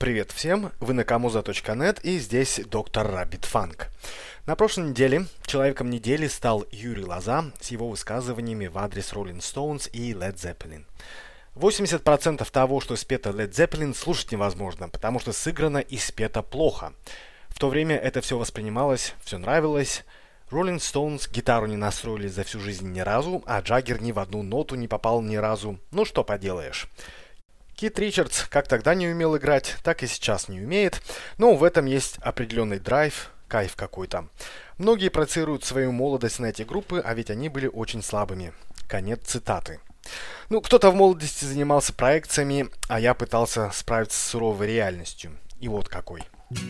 Привет всем, вы на kamuza.net и здесь доктор Rabbit Funk. На прошлой неделе человеком недели стал Юрий Лоза с его высказываниями в адрес Rolling Stones и Led Zeppelin. 80% того, что спето Led Zeppelin, слушать невозможно, потому что сыграно и спето плохо. В то время это все воспринималось, все нравилось. Rolling Stones гитару не настроили за всю жизнь ни разу, а Джаггер ни в одну ноту не попал ни разу. Ну что поделаешь. Кит Ричардс как тогда не умел играть, так и сейчас не умеет, но в этом есть определенный драйв, кайф какой-то. Многие проецируют свою молодость на эти группы, а ведь они были очень слабыми. Конец цитаты. Кто-то в молодости занимался проекциями, а я пытался справиться с суровой реальностью. И вот какой.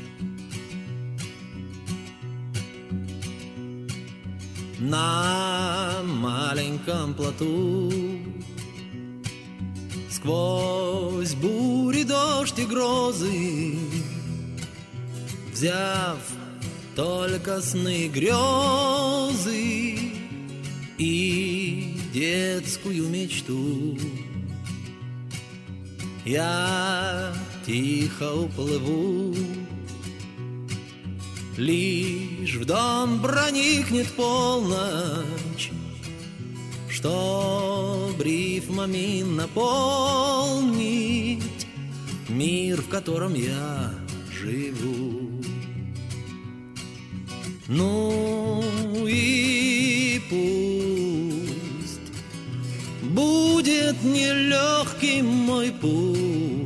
На маленьком плоту сквозь бури, дождь и грозы, взяв только сны, грезы и детскую мечту, я тихо уплыву. Лишь в дом проникнет полночь, чтоб рифмами наполнить мир, в котором я живу. Ну и пусть будет нелегким мой путь,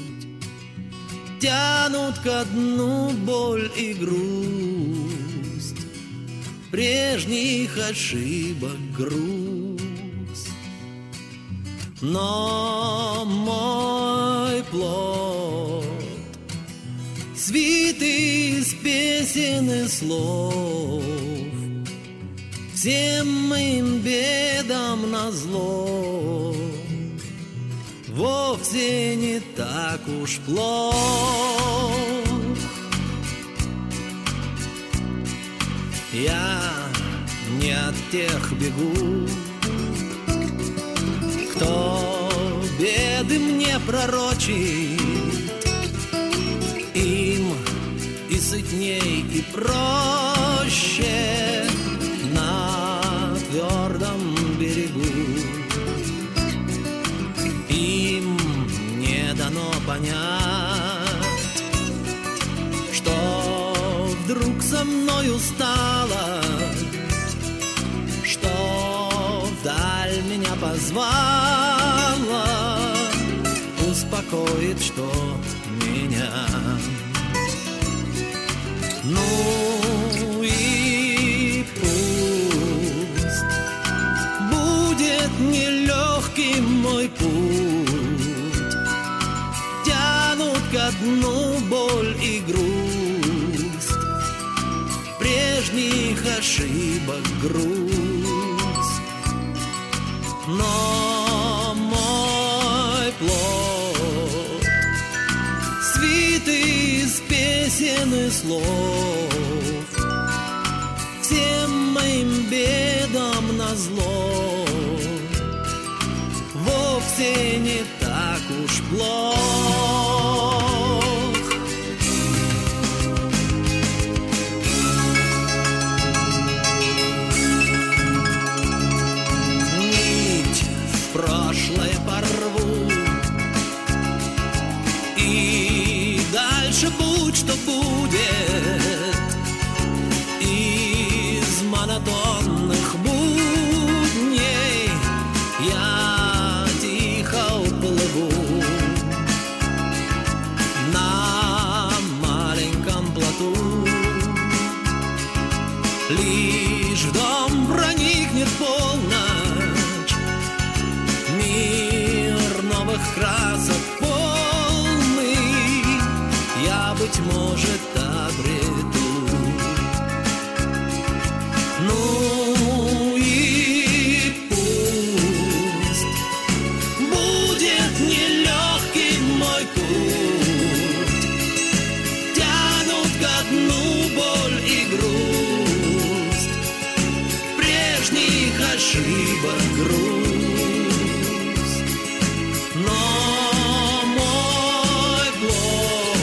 тянут ко дну боль и грусть, прежних ошибок груз. Но мой плод свит из песен и слов, всем моим бедам назло, вовсе не так уж плох. Я не от тех бегу, кто беды мне пророчит, им и сытней, и проще на твердом берегу. Им не дано понять, что вдруг со мною стало, что вдаль меня позвала, успокоит, что меня. Ну и пусть будет нелегким мой путь, тянут ко дну боль и грусть, прежних ошибок грусть. Но мой плод свит из песен и слов, всем моим бедам назло, вовсе не так уж плох. Нить в прошлое порву, и дальше будь что будет, из монотонных будней я тихо уплыву. На маленьком плоту лишь в дом проникнет полночь, мир новых красок полный я, быть может, обрету. Ну и пусть будет нелегким мой путь, тянут ко дну боль и грусть, прежних ошибок грусть. Но мой плод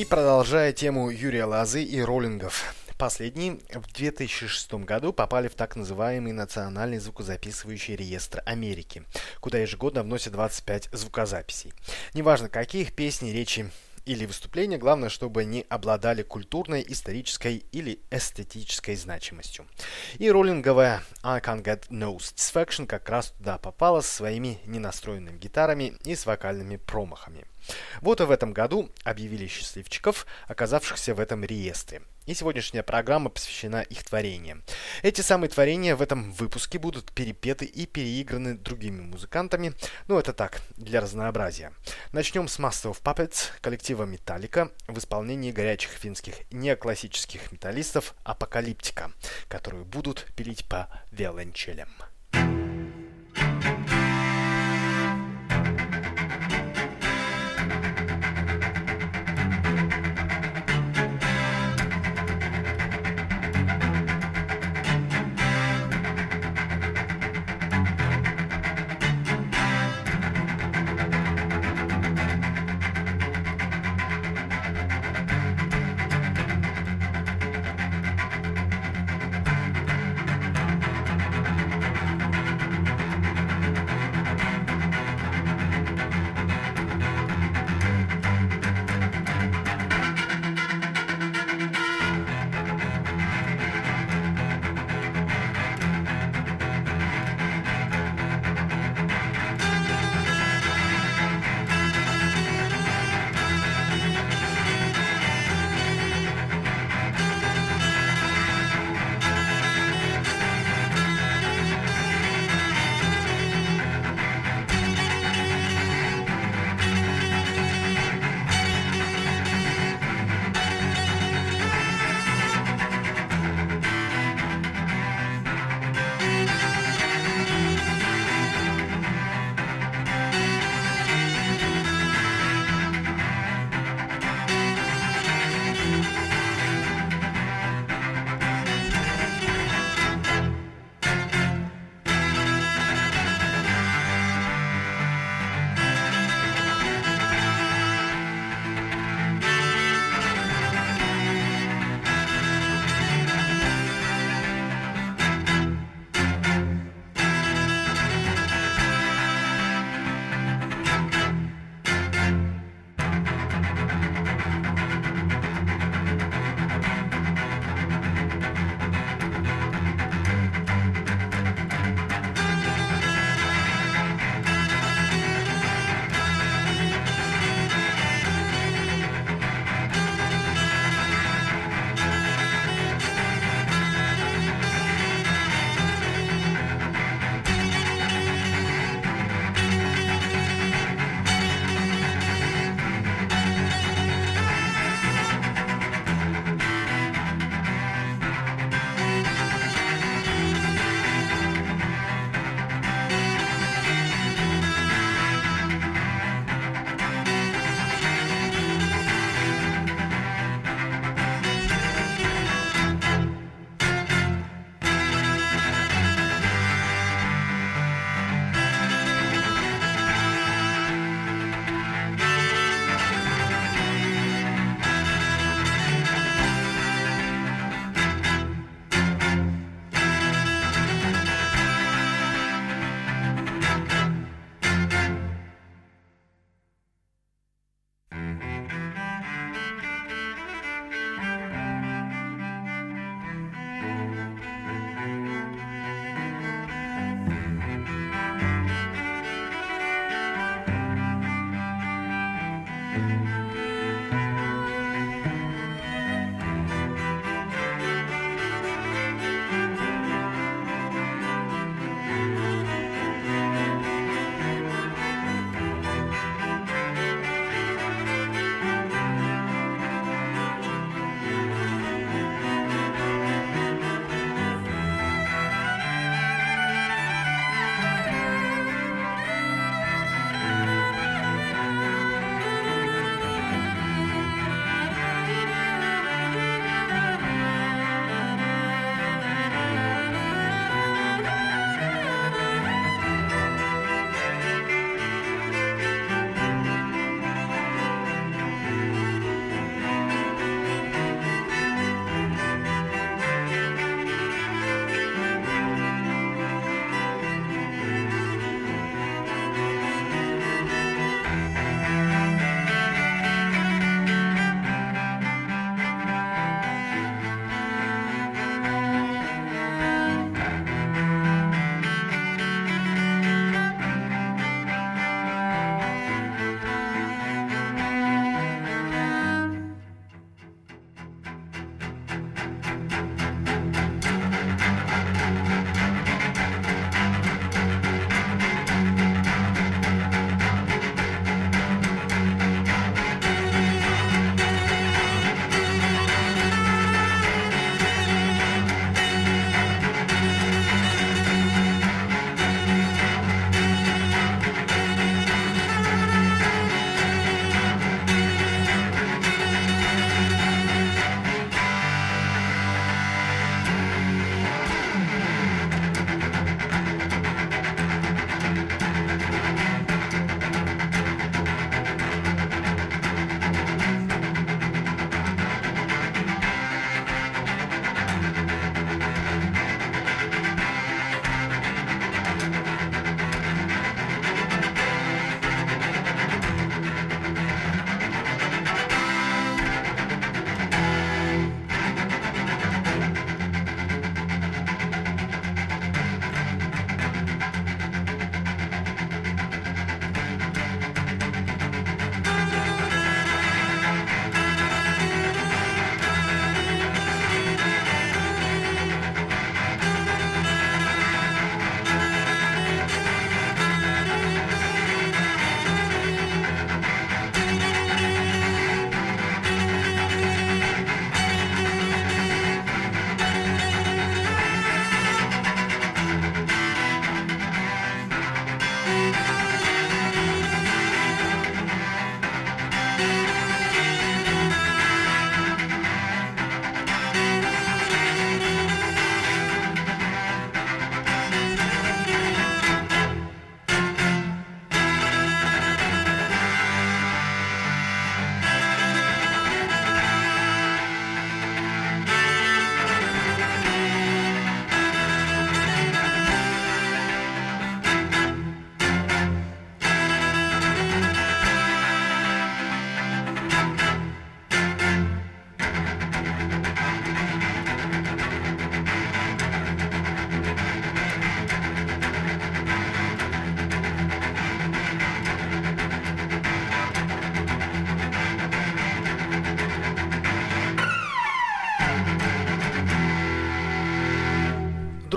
продолжая тему Юрия Лозы и роллингов. Последние в 2006 году попали в так называемый Национальный звукозаписывающий реестр Америки, куда ежегодно вносят 25 звукозаписей. Неважно, каких песни, речи или выступления, главное, чтобы они обладали культурной, исторической или эстетической значимостью. И роллинговая I Can't Get No Satisfaction как раз туда попала со своими ненастроенными гитарами и с вокальными промахами. Вот и в этом году объявили счастливчиков, оказавшихся в этом реестре. И сегодняшняя программа посвящена их творениям. Эти самые творения в этом выпуске будут перепеты и переиграны другими музыкантами. Ну, это так, для разнообразия. Начнем с Master of Puppets коллектива Metallica в исполнении горячих финских неоклассических металлистов Апокалиптика, которые будут пилить по виолончелям.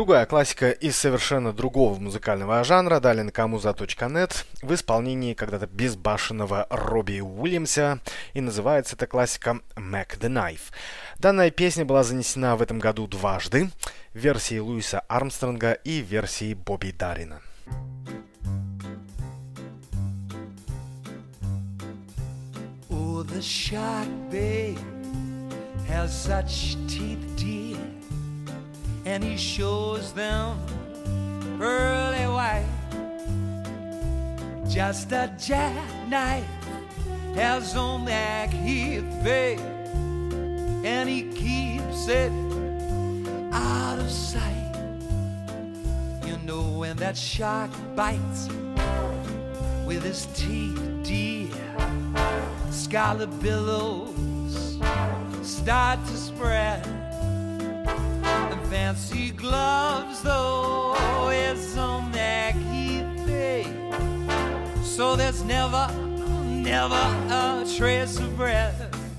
Другая классика из совершенно другого музыкального жанра dalenkamuza.net в исполнении когда-то безбашенного Робби Уильямса, и называется эта классика «Mac the Knife». Данная песня была занесена в этом году дважды, в версии Луиса Армстронга и в версии Бобби Даррина. Oh, the shark, babe, has such teeth, dear, and he shows them pearly white. Just a jackknife has on that Heath, babe, and he keeps it out of sight. You know when that shark bites with his teeth, dear, scarlet billows start to spread. And fancy gloves, though, is on that Heath, babe, so there's never a trace of bread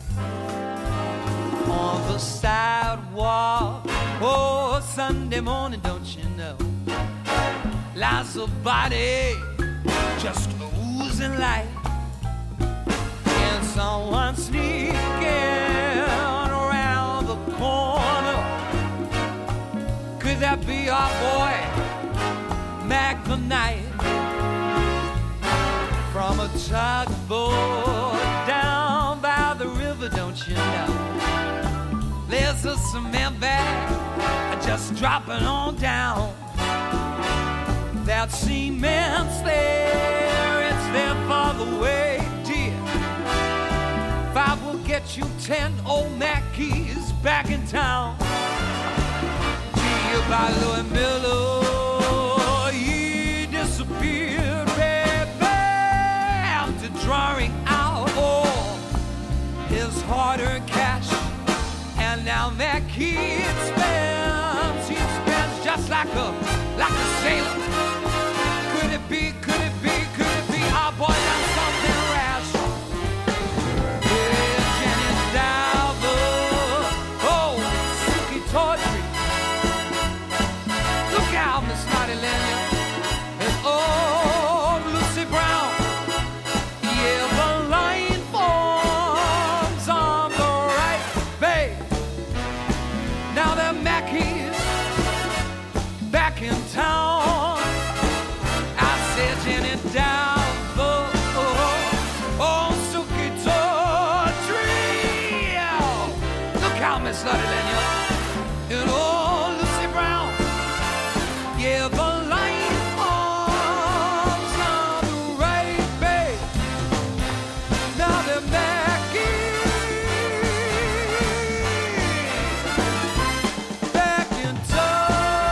on the sidewalk. Oh, Sunday morning, don't you know, lies a body just oozing light, and someone sneaking around the corner. Could that be our boy, Mac the Knife? From a tugboat down by the river, don't you know, there's a cement bag just dropping on down. That cement's there, it's there for the way, dear. 5 will get you 10 old Mackeys back in town. Gee, by Louis Miller, he disappeared, baby, after drawing out all his hard-earned cash. And now Mackey spends, he spends just like a sailor. Could it be our boy done something rash? Yeah, Jenny Dalver, oh, Suki Tawdry, look out, Miss Snotty Lenya, and oh, Lucy Brown. Yeah, the line forms on the right, babe. Now they're Mackeys back in town. Jenny Dalvo, oh, Suki Tawdry, look how Miss Lottie Lenya, and oh, Lucy Brown, yeah, the line arms on the right, babe. Now they're back in town.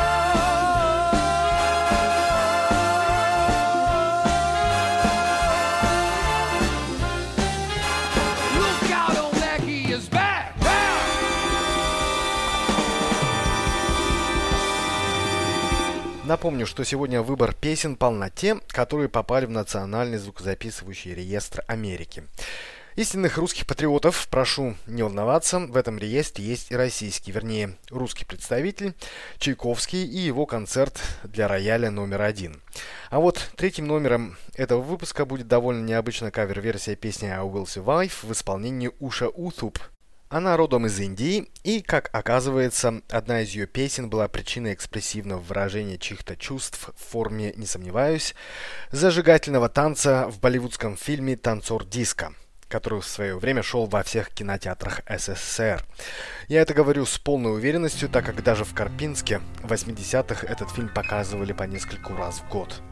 Напомню, что сегодня выбор песен пал на те, которые попали в Национальный звукозаписывающий реестр Америки. Истинных русских патриотов, прошу не волноваться, в этом реестре есть и российский, вернее, русский представитель Чайковский и его концерт для рояля номер 1. А вот третьим номером этого выпуска будет довольно необычная кавер-версия песни I Will Survive в исполнении Уша Утhup. Она родом из Индии, и, как оказывается, одна из ее песен была причиной экспрессивного выражения чьих-то чувств в форме, не сомневаюсь, зажигательного танца в болливудском фильме «Танцор диско», который в свое время шел во всех кинотеатрах СССР. Я это говорю с полной уверенностью, так как даже в Карпинске в 80-х этот фильм показывали по нескольку раз в год.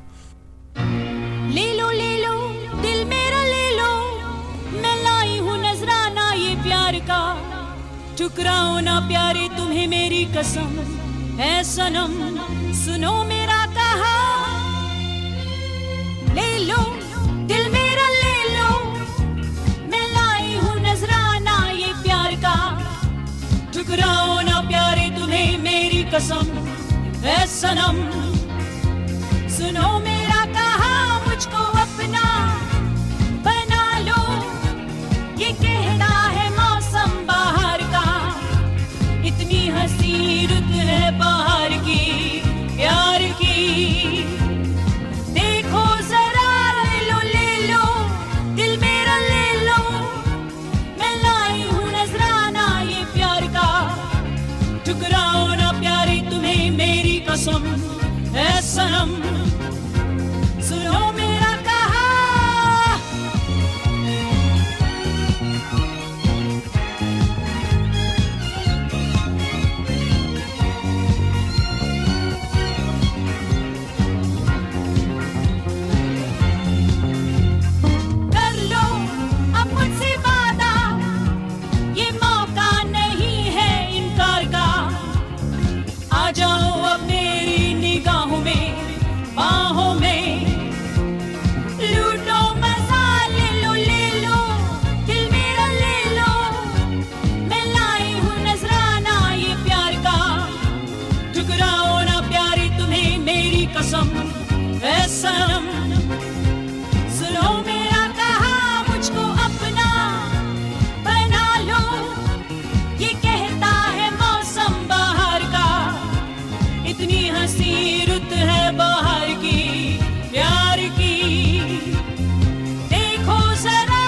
प्यार का ठुकराओ ना प्यारे तुम्हें मेरी कसम है सनम सुनो मेरा कहा ले लो दिल मेरा ले लो मैं लाई हूँ नजराना ये प्यार का ठुकराओ ना प्यारे तुम्हें मेरी कसम है सनम सुनो मेरा कहा मुझको अपना बना लो ये कहना है मौसम बाहर का इतनी हंसी रुत है बाहर की सनम सुनो मेरा कहा कर लो अब मुझसे वादा ये मौका नहीं है इनकार का आ जाओ अब मेरी निगाहों में बाहों में लूटो मजा ले लो दिल मेरा ले लो मैं लाई हूँ नजराना ये प्यार का ठुकराओ ना प्यारी तुम्हें मेरी कसम ऐ सनम सुनो मेरा कहा मुझको अपना बना लो ये कहता है मौसम बाहर का इतनी हंसी रुत है बाहर की प्यार की देखो जरा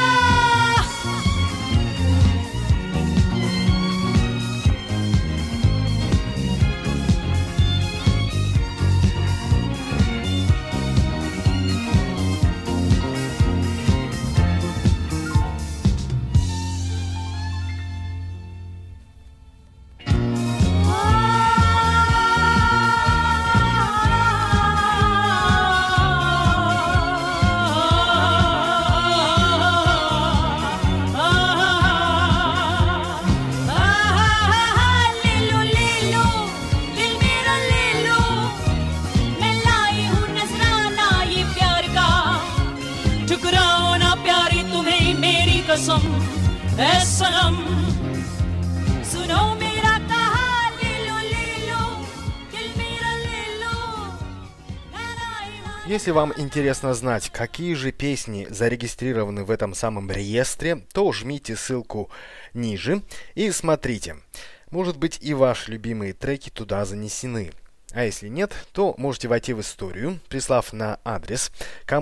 ले लो दिल मेरा ले लो मैं लाई हूँ नजराना ये प्यार का ठुकराओ ना प्यारी तुम्हें मेरी कसम ऐ सनम सुनो मेरा कहा ले लो दिल मेरा ले लो मैं लाई हूँ Если вам интересно знать, какие же песни зарегистрированы в этом самом реестре, то жмите ссылку ниже и смотрите. Может быть, и ваши любимые треки туда занесены. А если нет, то можете войти в историю, прислав на адрес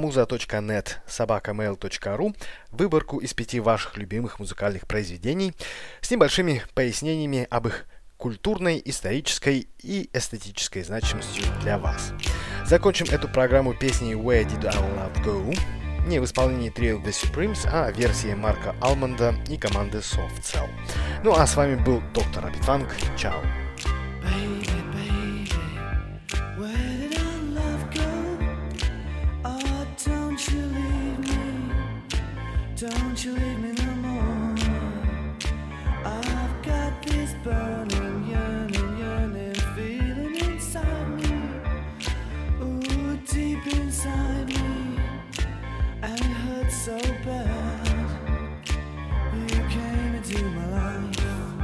kamuza.net@mail.ru выборку из 5 ваших любимых музыкальных произведений с небольшими пояснениями об их культурной, исторической и эстетической значимостью для вас. Закончим эту программу песней Where Did Our Love Go? Не в исполнении трио The Supremes, а версии Марка Алмонда и команды Soft Cell. Ну а с вами был доктор Рабит Фанк. Чао! Baby, baby, where did our love go? Oh, don't you leave me, don't you leave me no more. I've got this burning, yearning feeling inside me, ooh, deep inside me, and it hurts so bad. You came into my life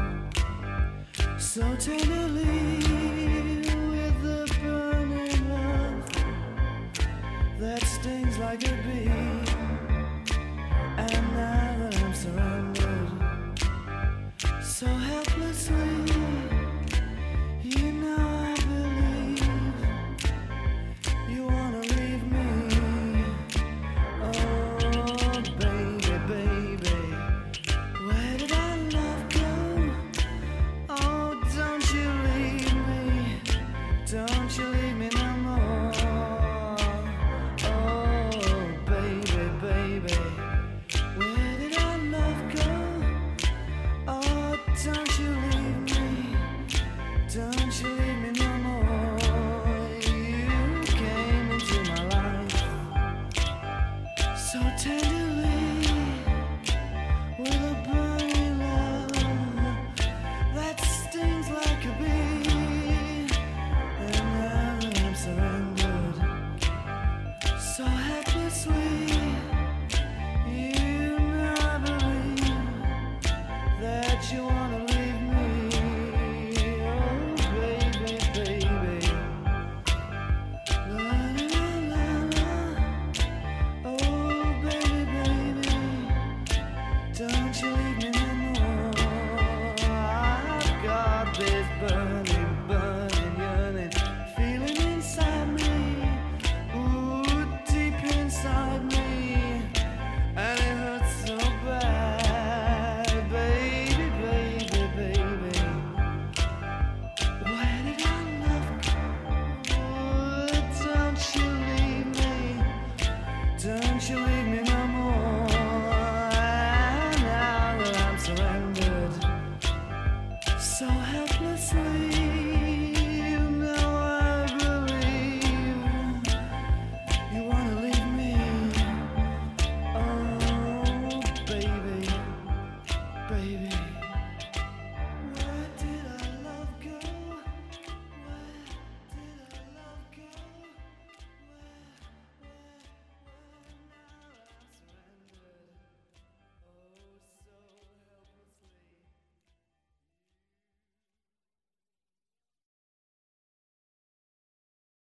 so tenderly with the burning love that stings like a bee. And now that I'm surrounded so helplessly, you know I believe you wanna leave me. Oh baby, baby, where did our love go? Oh, don't you leave me, don't you leave me no more. Oh, baby, baby, where did our love go? Oh, don't you leave me, don't you leave me no more. You came into my life so tender.